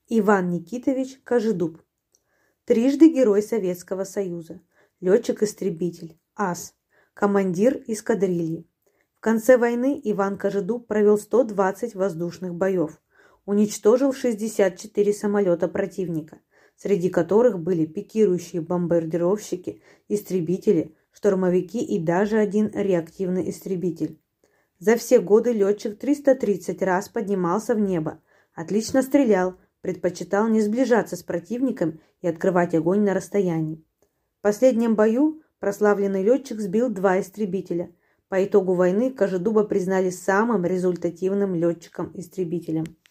Иван Никитович Кожедуб. Трижды Герой Советского Союза, летчик-истребитель, ас, командир эскадрильи. В конце войны Иван Кожедуб провел 120 воздушных боев, уничтожил 64 самолета противника, среди которых были пикирующие бомбардировщики, истребители, штурмовики и даже один реактивный истребитель. За все годы летчик 330 раз поднимался в небо, отлично стрелял, предпочитал не сближаться с противником и открывать огонь на расстоянии. В последнем бою прославленный летчик сбил 2 истребителя. По итогу войны Кожедуба признали самым результативным летчиком-истребителем.